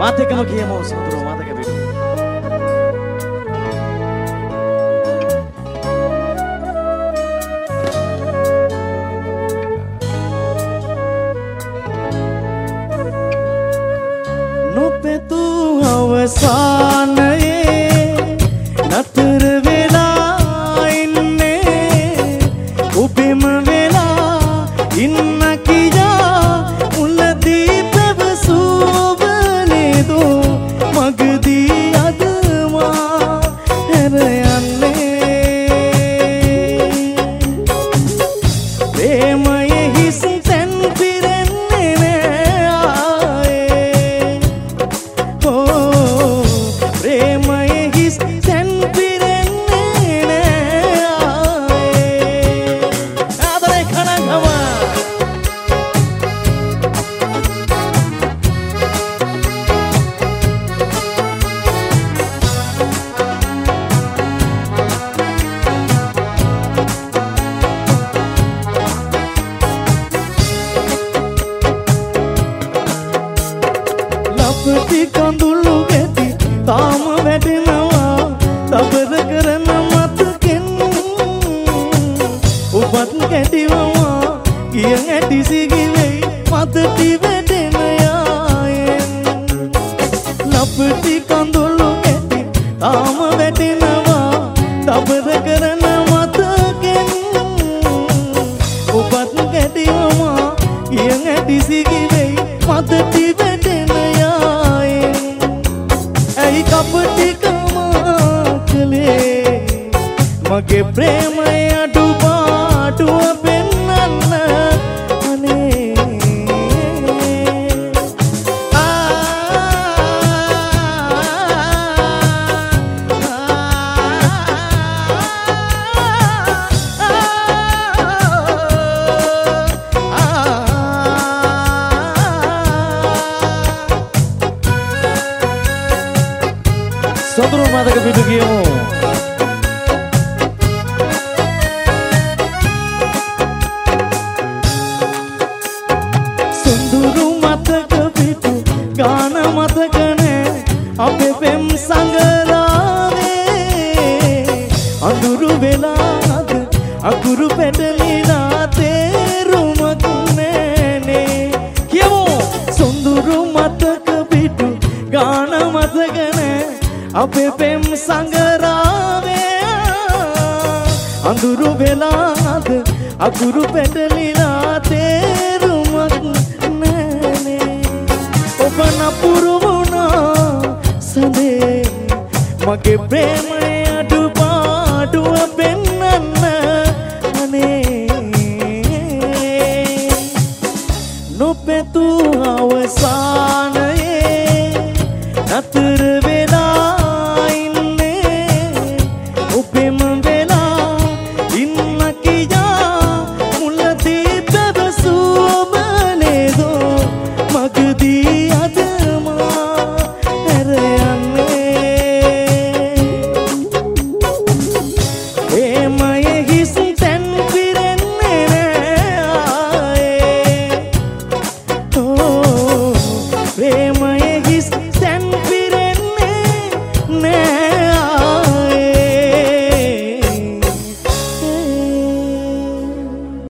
මාත් එක්කම කියමු සොඳුරු මතක පිටු. නොපෙතු අවසානයේ නතර වෙලා ඉන්නේ ඔබෙම වෙලා ඉන්න කියා මුලදී පැවසුව නේදෝ මගදී අද මා හැර යන්නේ ප්‍රේමයේ හිස් තැන් පිරෙන්නේ නෑ ආයේ ඕ ප්‍රේමයේ හිස් තැන් පිරෙන්නේ නෑ ආයේ ආදරේ කනංගම ලපටි කඳුළු ගැටි තාම වැටෙනවා තබර කරන මතකෙන් ඔබත් ගැටිවවා කිය ඇටි සිගිවෙයි මතටි වැටෙන යායෙන් ලපටි කඳුළු ගැටි තාම වැටෙනවා තබර කරන මතකෙන් ඔබත් ගැටිවවා කිය ඇටි සිගිවෙයි මතටි වැටෙන යායෙන් ඇයි කපටිකම කළේ මගේ ප්‍රේමය අඩුපාඩුව පෙන්නන්න අනේ සොඳුරු මතක පිටු කියමු. සොඳුරු මතක පිටු ගාන මතක නෑ අපේ පෙම් සංගරාවේ අඳුරු වෙලාද අකුරු පැටලිලා තේරුමක් නෑනේ කියමු. සොඳුරු මතක පිටු ගාන මතක නෑ අපේ පෙම් සංගරාවේ අඳුරු වෙලාද අකුරු පැටලිලා තේරුමක් නෑනේ ඔබ නපුරු වුණා සඳේ මගේ ප්‍රේමය අඩුපාඩුව පෙන්නන්න අනේ නොපෙතු අවසා